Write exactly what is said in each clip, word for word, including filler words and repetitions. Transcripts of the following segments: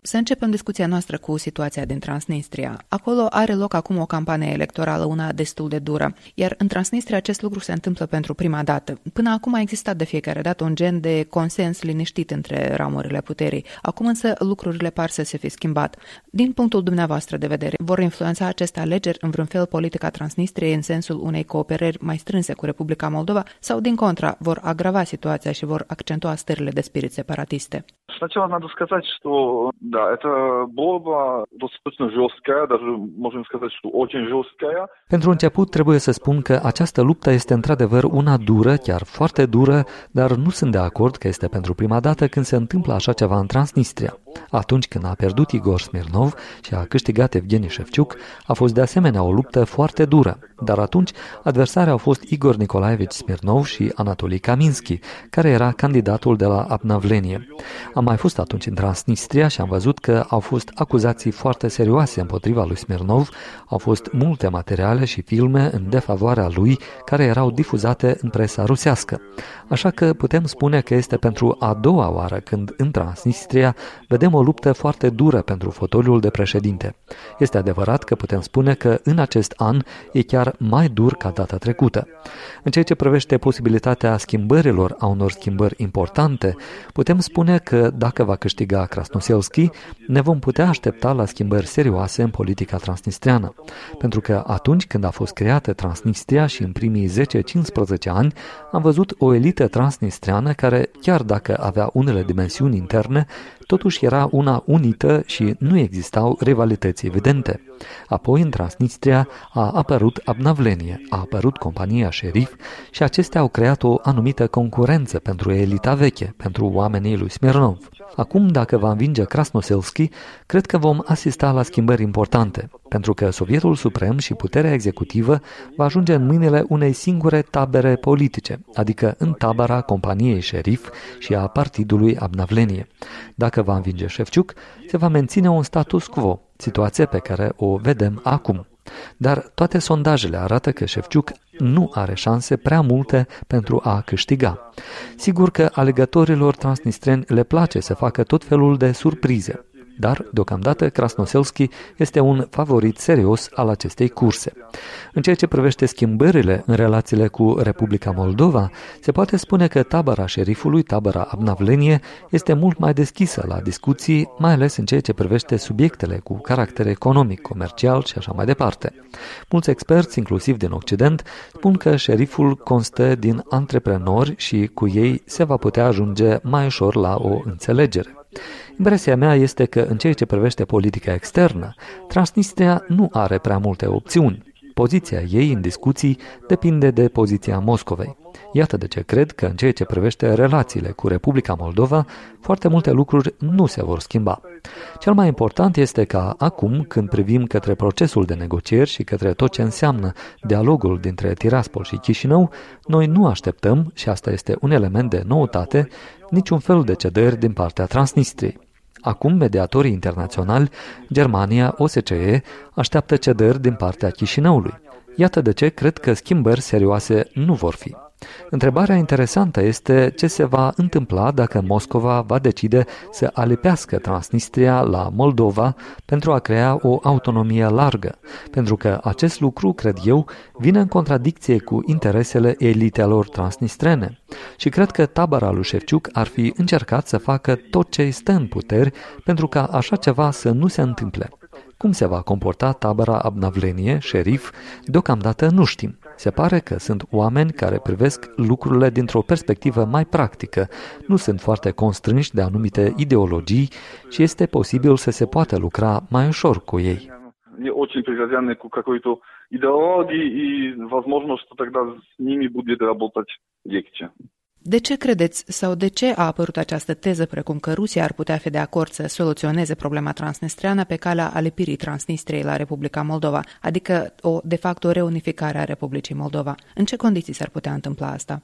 Să începem discuția noastră cu situația din Transnistria. Acolo are loc acum o campanie electorală, una destul de dură, iar în Transnistria acest lucru se întâmplă pentru prima dată. Până acum a existat de fiecare dată un gen de consens liniștit între ramurile puterii. Acum însă lucrurile par să se fi schimbat. Din punctul dumneavoastră de vedere, vor influența aceste alegeri în vreun fel politica Transnistriei în sensul unei cooperări mai strânse cu Republica Moldova sau, din contra, vor agrava situația și vor accentua stările de spirit separatiste? Сначала надо сказать, что да, это борьба достаточно жесткая, даже можем сказать, что очень жесткая. Pentru început trebuie să spun că această luptă este într-adevăr una dură, chiar foarte dură, dar nu sunt de acord că este pentru prima dată când se întâmplă așa ceva în Transnistria. Atunci când a pierdut Igor Smirnov și a câștigat Evgeni Shevchuk, a fost de asemenea o luptă foarte dură, dar atunci adversarii au fost Igor Nicolaevici Smirnov și Anatolii Kaminski, care era candidatul de la Обновление. Am mai fost atunci în Transnistria și am văzut că au fost acuzații foarte serioase împotriva lui Smirnov, au fost multe materiale și filme în defavoarea lui care erau difuzate în presa rusească. Așa că putem spune că este pentru a doua oară când în Transnistria vedem o luptă foarte dură pentru fotoliul de președinte. Este adevărat că putem spune că în acest an e chiar mai dur ca data trecută. În ceea ce privește posibilitatea schimbărilor, a unor schimbări importante, putem spune că dacă va câștiga Krasnoselski, ne vom putea aștepta la schimbări serioase în politica transnistriană. Pentru că atunci când a fost creată Transnistria și în primii zece-cincisprezece ani, am văzut o elită transnistriană care, chiar dacă avea unele dimensiuni interne, totuși era una unită și nu existau rivalități evidente. Apoi, în Transnistria a apărut Обновление, a apărut compania Șerif și acestea au creat o anumită concurență pentru elita veche, pentru oamenii lui Smirnov. Acum, dacă va învinge Krasnoselski, cred că vom asista la schimbări importante, pentru că Sovietul Suprem și puterea executivă va ajunge în mâinile unei singure tabere politice, adică în tabăra companiei Șerif și a partidului Обновление. Dacă va învinge Shevchuk, se va menține un status quo, situație pe care o vedem acum. Dar toate sondajele arată că Shevchuk nu are șanse prea multe pentru a câștiga. Sigur că alegătorilor transnistreni le place să facă tot felul de surprize, dar deocamdată Krasnoselski este un favorit serios al acestei curse. În ceea ce privește schimbările în relațiile cu Republica Moldova, se poate spune că tabăra șerifului, tabăra Обновление, este mult mai deschisă la discuții, mai ales în ceea ce privește subiectele cu caracter economic, comercial și așa mai departe. Mulți experți, inclusiv din Occident, spun că șeriful constă din antreprenori și cu ei se va putea ajunge mai ușor la o înțelegere. Impresia mea este că în ceea ce privește politica externă, Transnistria nu are prea multe opțiuni. Poziția ei în discuții depinde de poziția Moscovei. Iată de ce cred că în ceea ce privește relațiile cu Republica Moldova, foarte multe lucruri nu se vor schimba. Cel mai important este ca acum, când privim către procesul de negocieri și către tot ce înseamnă dialogul dintre Tiraspol și Chișinău, noi nu așteptăm, și asta este un element de noutate, niciun fel de cedări din partea Transnistriei. Acum, mediatorii internaționali, Germania, O S C E, așteaptă cedări din partea Chișinăului. Iată de ce cred că schimbări serioase nu vor fi. Întrebarea interesantă este ce se va întâmpla dacă Moscova va decide să alipească Transnistria la Moldova pentru a crea o autonomie largă, pentru că acest lucru, cred eu, vine în contradicție cu interesele elitelor transnistrene. Și cred că tabăra lui Shevchuk ar fi încercat să facă tot ce îi stă în puteri pentru ca așa ceva să nu se întâmple. Cum se va comporta tabăra Обновление, Șerif, deocamdată nu știm. Se pare că sunt oameni care privesc lucrurile dintr-o perspectivă mai practică, nu sunt foarte constrânși de anumite ideologii și este posibil să se poată lucra mai ușor cu ei. Не очень привязаны к какой-то идеологии, и возможно, что тогда с ними будет работать легче. De ce credeți sau de ce a apărut această teză precum că Rusia ar putea fi de acord să soluționeze problema transnistriană pe calea alipirii Transnistriei la Republica Moldova, adică o de fapt o reunificare a Republicii Moldova? În ce condiții s-ar putea întâmpla asta?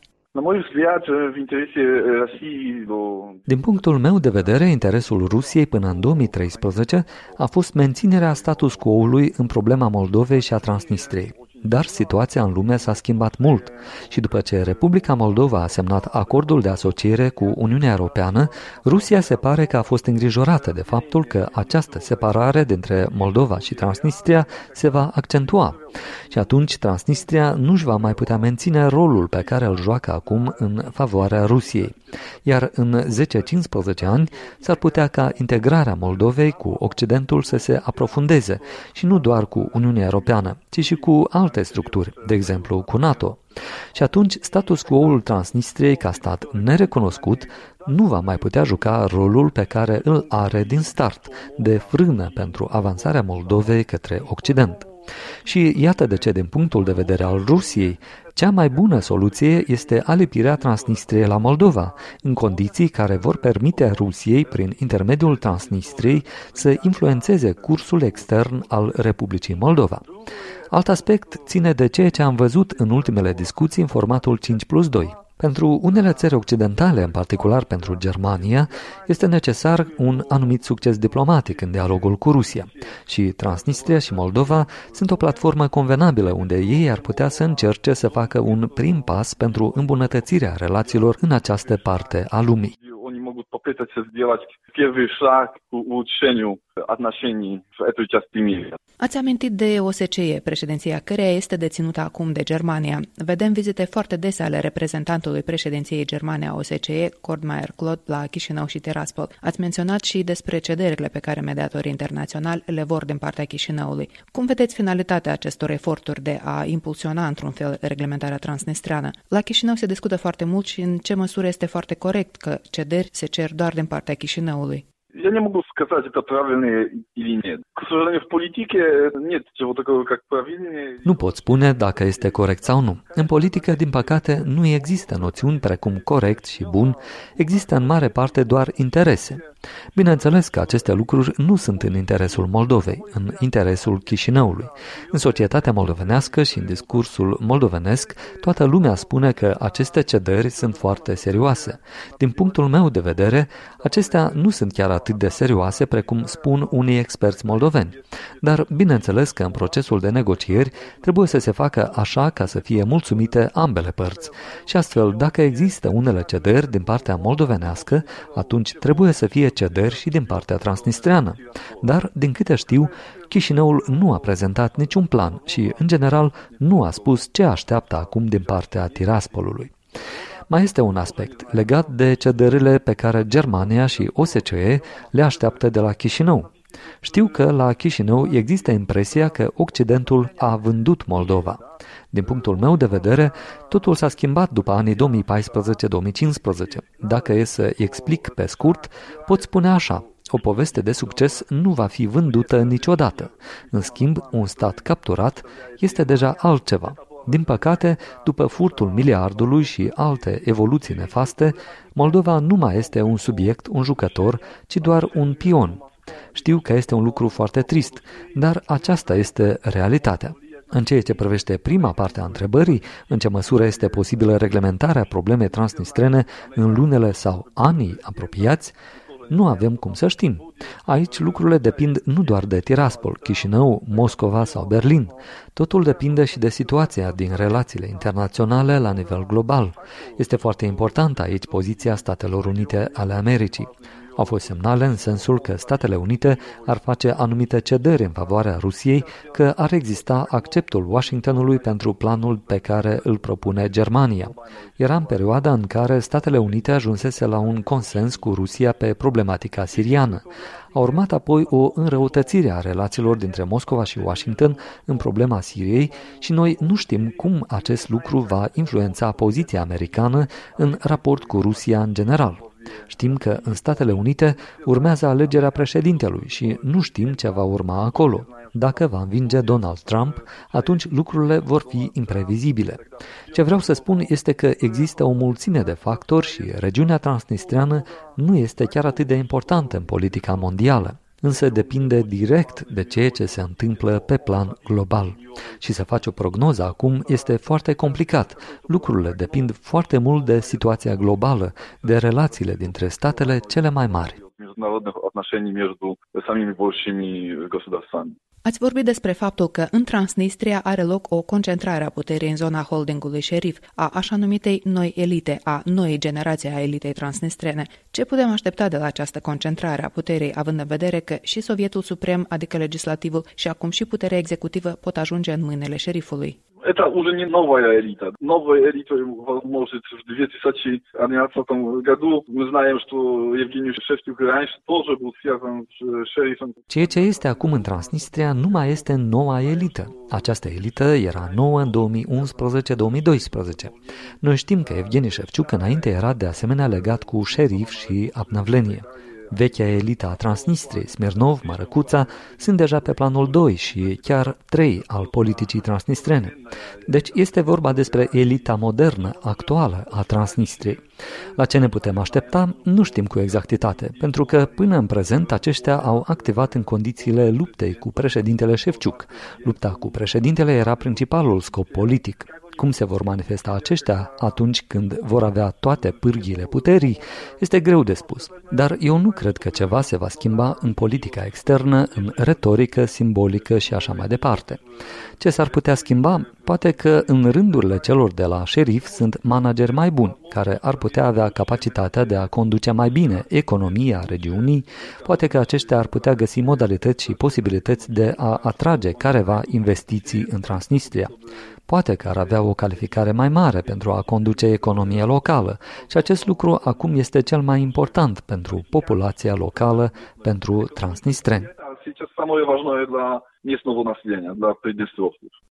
Din punctul meu de vedere, interesul Rusiei până în două mii treisprezece a fost menținerea status quo-ului în problema Moldovei și a Transnistriei. dar situația în lume s-a schimbat mult și după ce Republica Moldova a semnat acordul de asociere cu Uniunea Europeană, Rusia se pare că a fost îngrijorată de faptul că această separare dintre Moldova și Transnistria se va accentua. Și atunci Transnistria nu își va mai putea menține rolul pe care îl joacă acum în favoarea Rusiei. Iar în zece-cincisprezece ani s-ar putea ca integrarea Moldovei cu Occidentul să se aprofundeze și nu doar cu Uniunea Europeană, ci și cu alte structuri, de exemplu cu NATO. Și atunci status quo-ul Transnistriei ca stat nerecunoscut nu va mai putea juca rolul pe care îl are din start, de frână pentru avansarea Moldovei către Occident. Și iată de ce, din punctul de vedere al Rusiei, cea mai bună soluție este alipirea Transnistriei la Moldova, în condiții care vor permite Rusiei, prin intermediul Transnistriei, să influențeze cursul extern al Republicii Moldova. Alt aspect ține de ceea ce am văzut în ultimele discuții în formatul cinci plus doi. Pentru unele țări occidentale, în particular pentru Germania, este necesar un anumit succes diplomatic în dialogul cu Rusia. Și Transnistria și Moldova sunt o platformă convenabilă unde ei ar putea să încerce să facă un prim pas pentru îmbunătățirea relațiilor în această parte a lumii. Могут попытаться сделать первый шаг к улучшению отношений в этой части мира. Ați amintit de O S C E, președinția căreia este deținută acum de Germania. Vedem vizite foarte dese ale reprezentantului președinției germane a O S C E, Kurt Meyer-Claude, la Chișinău și Tiraspol. Ați menționat și despre cederile pe care mediatorii internaționali le vor din partea Chișinăului. Cum vedeți finalitatea acestor eforturi de a impulsiona într-un fel reglementarea transnistreană? La Chișinău se discută foarte mult și în ce măsură este foarte corect că cederi se cer doar din partea Chișinăului. Я не могу сказать, это правильно или нет. К сожалению, в политике нет чего такого, как правильно. Nu pot spune dacă este corect sau nu. În politică, din păcate, nu există noțiuni precum corect și bun, există în mare parte doar interese. Bineînțeles că aceste lucruri nu sunt în interesul Moldovei, în interesul Chișinăului. În societatea moldovenească și în discursul moldovenesc, toată lumea spune că aceste cedări sunt foarte serioase. Din punctul meu de vedere, acestea nu sunt chiar atât de serioase precum spun unii experți moldoveni. Dar bineînțeles că în procesul de negocieri trebuie să se facă așa ca să fie mulțumite ambele părți. Și astfel, dacă există unele cedări din partea moldovenească, atunci trebuie să fie cedări și din partea transnistreană. Dar, din câte știu, Chișinăul nu a prezentat niciun plan și, în general, nu a spus ce așteaptă acum din partea Tiraspolului. Mai este un aspect legat de cedările pe care Germania și O S C E le așteaptă de la Chișinău. Știu că la Chișinău există impresia că Occidentul a vândut Moldova. Din punctul meu de vedere, totul s-a schimbat după anii două mii paisprezece două mii cincisprezece. Dacă e să explic pe scurt, pot spune așa: o poveste de succes nu va fi vândută niciodată. În schimb, un stat capturat este deja altceva. Din păcate, după furtul miliardului și alte evoluții nefaste, Moldova nu mai este un subiect, un jucător, ci doar un pion. Știu că este un lucru foarte trist, dar aceasta este realitatea. În ceea ce privește prima parte a întrebării, în ce măsură este posibilă reglementarea problemei transnistrene în lunile sau anii apropiați, nu avem cum să știm. Aici lucrurile depind nu doar de Tiraspol, Chișinău, Moscova sau Berlin. Totul depinde și de situația din relațiile internaționale la nivel global. Este foarte importantă aici poziția Statelor Unite ale Americii. Au fost semnale în sensul că Statele Unite ar face anumite cedări în favoarea Rusiei, că ar exista acceptul Washingtonului pentru planul pe care îl propune Germania. Era în perioada în care Statele Unite ajunsese la un consens cu Rusia pe problematica siriană. A urmat apoi o înrăutățire a relațiilor dintre Moscova și Washington în problema Siriei și noi nu știm cum acest lucru va influența poziția americană în raport cu Rusia în general. Știm că în Statele Unite urmează alegerea președintelui și nu știm ce va urma acolo. Dacă va învinge Donald Trump, atunci lucrurile vor fi imprevizibile. Ce vreau să spun este că există o mulțime de factori și regiunea transnistreană nu este chiar atât de importantă în politica mondială, însă depinde direct de ceea ce se întâmplă pe plan global. Și să faci o prognoză acum este foarte complicat. Lucrurile depind foarte mult de situația globală, de relațiile dintre statele cele mai mari. Ați vorbit despre faptul că în Transnistria are loc o concentrare a puterii în zona holdingului șerif, a așa numitei noi elite, a noii generații a elitei transnistrene. Ce putem aștepta de la această concentrare a puterii, având în vedere că și Sovietul Suprem, adică legislativul, și acum și puterea executivă pot ajunge în mâinile șerifului? Это уже не новая элита. Новая элита может в две тысячи одиннадцатом году. Мы знаем, что Евгений Шевчук раньше тоже был связан с шерифом. Ceea ce este acum în Transnistria nu mai este noua elită. Această elită era nouă în două mii unsprezece două mii doisprezece. Noi știm că Evgeni Șevciuc înainte era de asemenea legat cu șerif și Abnavlenie. Vechea elită a Transnistriei, Smirnov, Mărăcuța, sunt deja pe planul doi și chiar trei al politicii transnistrene. Deci este vorba despre elita modernă, actuală a Transnistriei. La ce ne putem aștepta, nu știm cu exactitate, pentru că până în prezent aceștia au activat în condițiile luptei cu președintele Șevciuc. Lupta cu președintele era principalul scop politic. Cum se vor manifesta aceștia atunci când vor avea toate pârghiile puterii, este greu de spus. Dar eu nu cred că ceva se va schimba în politica externă, în retorică, simbolică și așa mai departe. Ce s-ar putea schimba? Poate că în rândurile celor de la șerif sunt manageri mai buni, care ar putea avea capacitatea de a conduce mai bine economia regiunii, poate că aceștia ar putea găsi modalități și posibilități de a atrage careva investiții în Transnistria. Poate că ar avea o calificare mai mare pentru a conduce economia locală și acest lucru acum este cel mai important pentru populația locală, pentru transnistreni. Сейчас самое важное для местного населения, для приднестровцев.